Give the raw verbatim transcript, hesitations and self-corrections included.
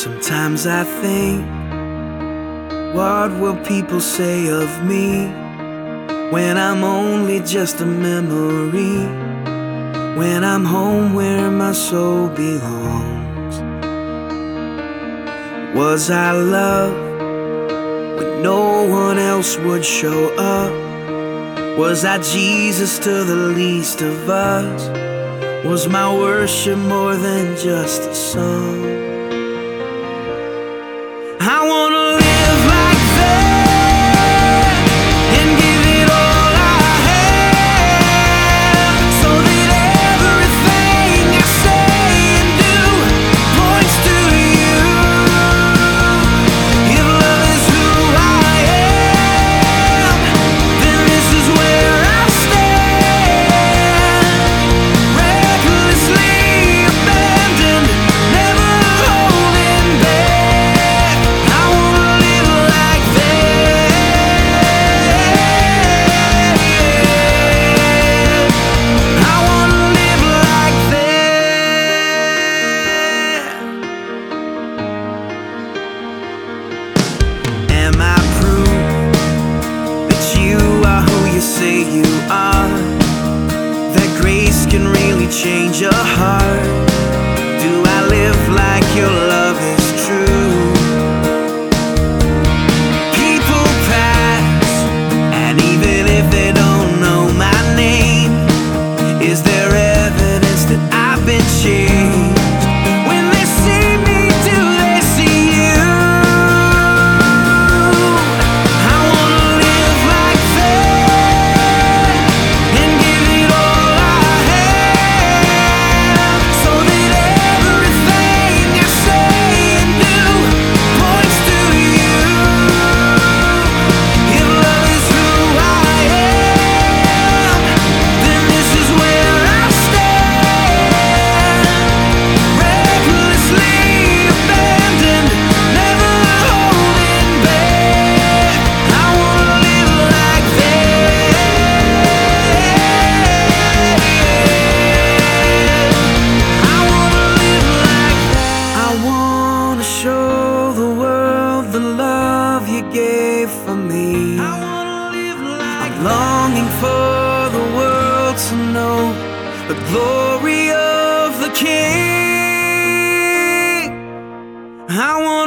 Sometimes I think, what will people say of me when I'm only just a memory, when I'm home where my soul belongs? Was I loved when no one else would show up? Was I Jesus to the least of us? Was my worship more than just a song? I wanna live like that and give it all I have, so that everything I say and do points to you. If love is who I am, then this is where I stand, recklessly abandoned, never holding back. I wanna live like that, yeah. I wanna live like that. Am I proof that you are who you say you are? That grace can really change your heart? Do I live like your love is true? People pass, and even if they don't know my name, is there evidence that I've been changed? When they see me, do they see you? I wanna live like that and give it all I have, so that everything I say and do points to you. If love is who I am, then this is where I stand, recklessly abandoned, never holding back. I wanna live like that, yeah. I wanna live like that. I wanna show the world the love you gave for me. I wanna live like I'm longing for the world to know the glory of the King. I want